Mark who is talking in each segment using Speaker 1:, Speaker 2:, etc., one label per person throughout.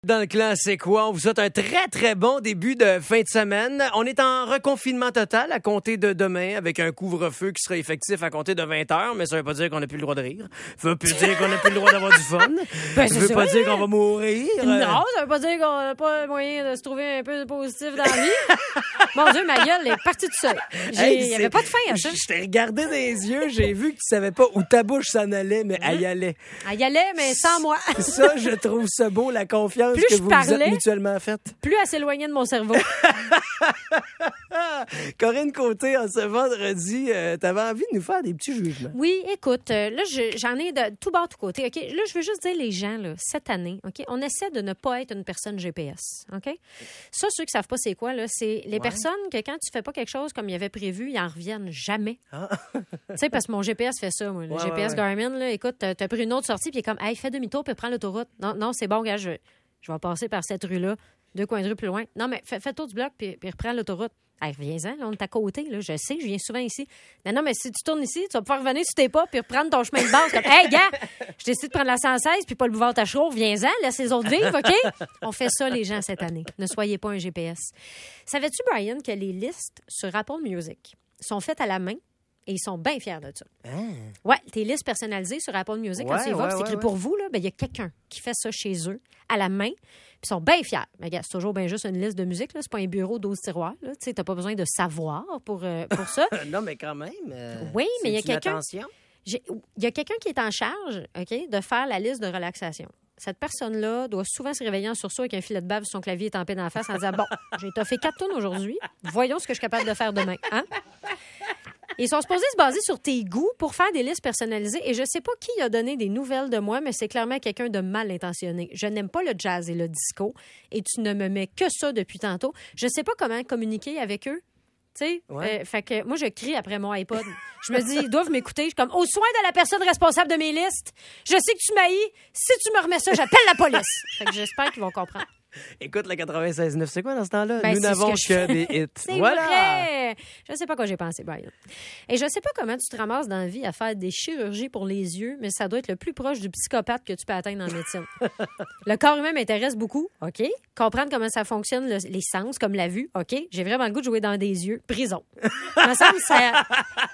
Speaker 1: Dans le clan, c'est quoi? On vous souhaite un très, très bon début de fin de semaine. On est en reconfinement total à compter de demain avec un couvre-feu qui sera effectif à compter de 20h, mais ça veut pas dire qu'on n'a plus le droit de rire. Ça veut plus dire qu'on n'a plus le droit d'avoir du fun. Ça veut pas dire qu'on va mourir.
Speaker 2: Non, ça veut pas dire qu'on n'a pas le moyen de se trouver un peu de positif dans la vie. Mon Dieu, ma gueule est partie toute seule. Il n'y avait pas de fin à ça.
Speaker 1: Je t'ai regardé dans les yeux, j'ai vu que tu savais pas où ta bouche s'en allait, mais elle y allait.
Speaker 2: Elle y allait, mais sans moi.
Speaker 1: Ça, je trouve ça beau, la confiance
Speaker 2: plus
Speaker 1: que
Speaker 2: je
Speaker 1: vous
Speaker 2: parlais,
Speaker 1: vous êtes mutuellement faite.
Speaker 2: Plus elle s'éloignait de mon cerveau.
Speaker 1: Corinne Côté, en ce vendredi, t'avais envie de nous faire des petits jugements.
Speaker 2: Oui, écoute, là, j'en ai de tout bord, tout côté. OK? Là, je veux juste dire, les gens, là, cette année, OK, on essaie de ne pas être une personne GPS. OK? Ça, ceux qui savent pas c'est quoi, là, c'est les personnes que quand tu fais pas quelque chose comme il avait prévu, ils en reviennent jamais. Ah. Tu sais, parce que mon GPS fait ça, moi. Le GPS Garmin, là, écoute, t'as pris une autre sortie, puis il est comme, hey, fais demi-tour, puis prends l'autoroute. Non, c'est bon, gars, je vais passer par cette rue-là, 2 coins de rue plus loin. Non, mais fais le tour du bloc, puis reprends l'autoroute. Hey, reviens-en, là, on est à côté, là. Je sais, je viens souvent ici. Non, mais si tu tournes ici, tu vas pouvoir revenir sur tes pas, puis reprendre ton chemin de base. Comme, hey, gars, je décide de prendre la 116, puis pas le boulevard Tachereau, reviens-en, laisse les autres vivre, OK? On fait ça, les gens, cette année. Ne soyez pas un GPS. Savais-tu, Brian, que les listes sur Apple Music sont faites à la main? Et ils sont bien fiers de ça. Ouais, tes listes personnalisées sur Apple Music, quand tu y vas, c'est écrit pour vous, là, ben, il y a quelqu'un qui fait ça chez eux, à la main, puis ils sont bien fiers. Mais regarde, c'est toujours bien juste une liste de musique, là. C'est pas un bureau 12 tiroirs, là. Tu sais, t'as pas besoin de savoir pour ça.
Speaker 1: Non, mais quand même.
Speaker 2: Oui, mais il y a quelqu'un.
Speaker 1: Attention.
Speaker 2: Il y a quelqu'un qui est en charge, OK, de faire la liste de relaxation. Cette personne-là doit souvent se réveiller en sursaut avec un filet de bave sur son clavier étampé dans la face en disant, bon, j'ai toffé 4 tonnes aujourd'hui, voyons ce que je suis capable de faire demain, hein? Ils sont supposés se baser sur tes goûts pour faire des listes personnalisées. Et je sais pas qui a donné des nouvelles de moi, mais c'est clairement quelqu'un de mal intentionné. Je n'aime pas le jazz et le disco. Et tu ne me mets que ça depuis tantôt. Je sais pas comment communiquer avec eux. Tu sais, fait que moi, je crie après mon iPod. Je me dis, ils doivent m'écouter. Je suis comme, au soin de la personne responsable de mes listes, je sais que tu m'haïs. Si tu me remets ça, j'appelle la police. Fait que j'espère qu'ils vont comprendre.
Speaker 1: Écoute, le 96.9, c'est quoi dans ce temps-là?
Speaker 2: Ben,
Speaker 1: nous n'avons que des hits.
Speaker 2: C'est vrai! Je sais pas quoi j'ai pensé, Brian. Et je sais pas comment tu te ramasses dans la vie à faire des chirurgies pour les yeux, mais ça doit être le plus proche du psychopathe que tu peux atteindre en médecine. Le corps humain m'intéresse beaucoup, OK? Comprendre comment ça fonctionne, les sens, comme la vue, OK? J'ai vraiment le goût de jouer dans des yeux. Prison. Il me semble que ça...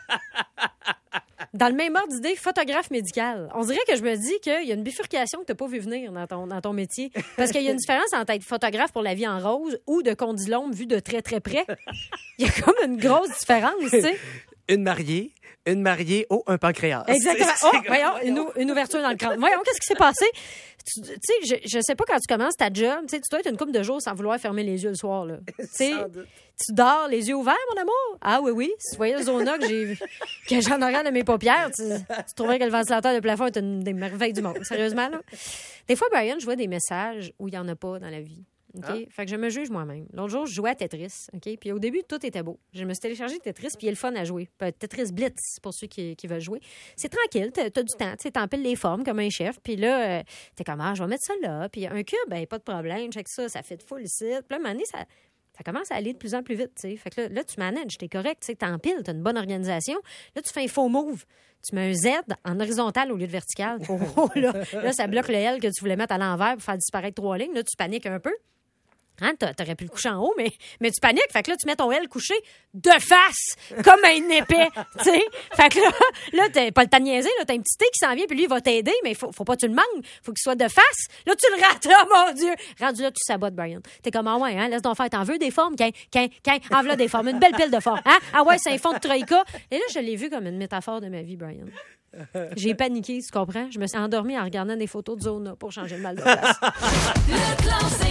Speaker 2: Dans le même ordre d'idée, photographe médical. On dirait que je me dis qu'il y a une bifurcation que tu n'as pas vu venir dans ton métier. Parce qu'il y a une différence entre être photographe pour la vie en rose ou de condylome vu de très, très près. Il y a comme une grosse différence, tu sais.
Speaker 1: Une mariée, un pancréas.
Speaker 2: Exactement. Voyons, une ouverture dans le crâne. Voyons, qu'est-ce qui s'est passé? Tu sais, je sais pas quand tu commences ta job, tu sais, tu dois être une couple de jours sans vouloir fermer les yeux le soir, là. Tu dors les yeux ouverts, mon amour? Ah oui. Si tu voyais le zona que j'en aurais de mes paupières, tu trouverais que le ventilateur de plafond est une des merveilles du monde. Sérieusement, là. Des fois, Brian, je vois des messages où il n'y en a pas dans la vie. OK? Fait que je me juge moi-même. L'autre jour, je jouais à Tetris. OK? Puis au début, tout était beau. Je me suis téléchargé Tetris, puis il y a le fun à jouer. Tetris Blitz, pour ceux qui veulent jouer. C'est tranquille, t'as du temps. Tu t'empiles les formes comme un chef. Puis là, t'es comme, je vais mettre ça là. Puis un cube, ben pas de problème. Check ça fait de full ici. Puis là, à un moment donné, ça commence à aller de plus en plus vite. T'sais. Fait que là, tu manages, t'es correct. T'empiles, t'as une bonne organisation. Là, tu fais un faux move. Tu mets un Z en horizontal au lieu de vertical. Là, ça bloque le L que tu voulais mettre à l'envers pour faire disparaître 3 lignes. Là, tu paniques un peu. Hein, t'aurais pu le coucher en haut, mais tu paniques. Fait que là, tu mets ton L couché de face, comme un épais, tu sais. Fait que là, t'as pas le temps de niaiser, là. T'as un petit T qui s'en vient, puis lui, il va t'aider, mais faut pas que tu le manques. Faut qu'il soit de face. Là, tu le rates, mon Dieu. Rendu là, tu sabotes, Brian. T'es comme, laisse donc faire. T'en veux des formes? Enveloppe des formes. Une belle pile de formes. Hein? Ah ouais, c'est un fond de troïka. Et là, je l'ai vu comme une métaphore de ma vie, Brian. J'ai paniqué, tu comprends? Je me suis endormie en regardant des photos de Zona pour changer le mal de place.